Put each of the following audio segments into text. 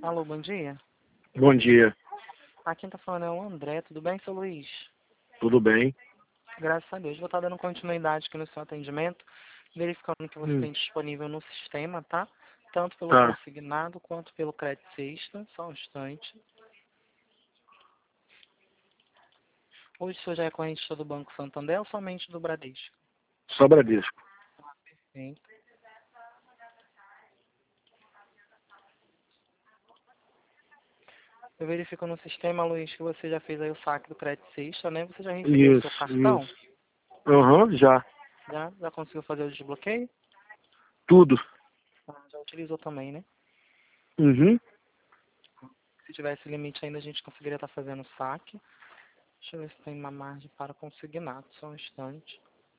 Alô, bom dia. Bom dia, Aqui quem tá falando é o André. Tudo bem, seu Luiz? tudo bem? Graças a Deus. Vou estar dando continuidade aqui no seu atendimento, verificando que você Hum, tem disponível no sistema, tá? Tanto pelo tá. consignado quanto pelo crédito sexta. Só um instante. Hoje o senhor já é corrente do Banco Santander ou somente do Bradesco? Só Bradesco. Sim. Eu verifico no sistema, Luiz, que você já fez aí o saque do crédito sexta, né? Você já recebeu o seu Isso, cartão? isso. Aham, já. Já conseguiu fazer o desbloqueio? Tudo. Já utilizou também, né? Uhum. Se tivesse limite ainda, a gente conseguiria estar fazendo o saque. Deixa eu ver se tem uma margem para consignado. Só um instante.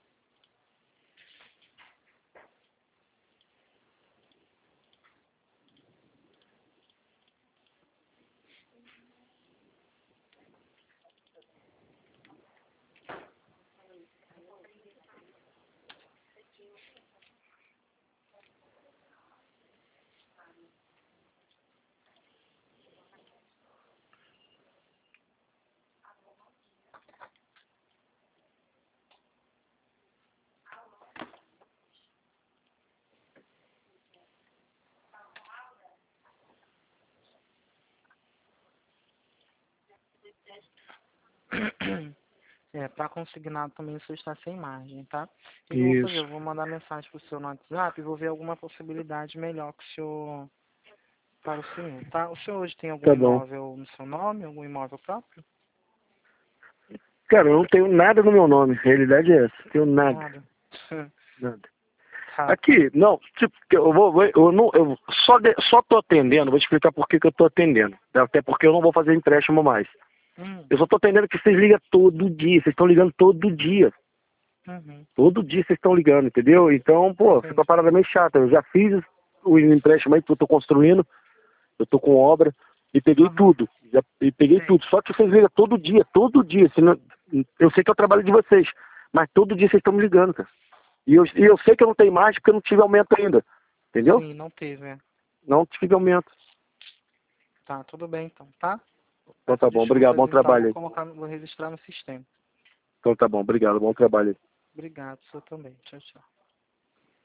Para consignado também isso está sem margem, tá? O que eu vou fazer? Isso. Eu vou mandar mensagem para o senhor no WhatsApp e vou ver alguma possibilidade melhor que o senhor, para o senhor, tá? O senhor hoje tem algum Tá bom. imóvel no seu nome, algum imóvel próprio? Cara, eu não tenho nada no meu nome. A realidade é essa. Tenho nada. Nada. Nada. Tá. Aqui, não, tipo, eu só tô atendendo, vou te explicar por que que eu tô atendendo. Até porque eu não vou fazer empréstimo mais. Hum, Eu só tô atendendo que vocês ligam todo dia, vocês estão ligando todo dia. uhum. Todo dia vocês estão ligando, entendeu? Então, pô, fica uma Entendi. parada meio chata. Eu já fiz o empréstimo aí que eu tô construindo, eu tô com obra, e peguei Uhum. tudo. E peguei Sim. tudo. Só que vocês ligam todo dia, todo dia. Senão, eu sei que é o trabalho de vocês, mas todo dia vocês estão me ligando, cara. E eu sei que eu não tenho mais porque eu não tive aumento ainda. Entendeu? Sim, não teve, é. Não tive aumento. Tá, tudo bem então, tá? Então Peço tá bom, obrigado, desculpas bom então, trabalho aí. vou registrar no sistema. Então tá bom, obrigado, bom trabalho aí. Obrigado, o senhor também. Tchau, tchau.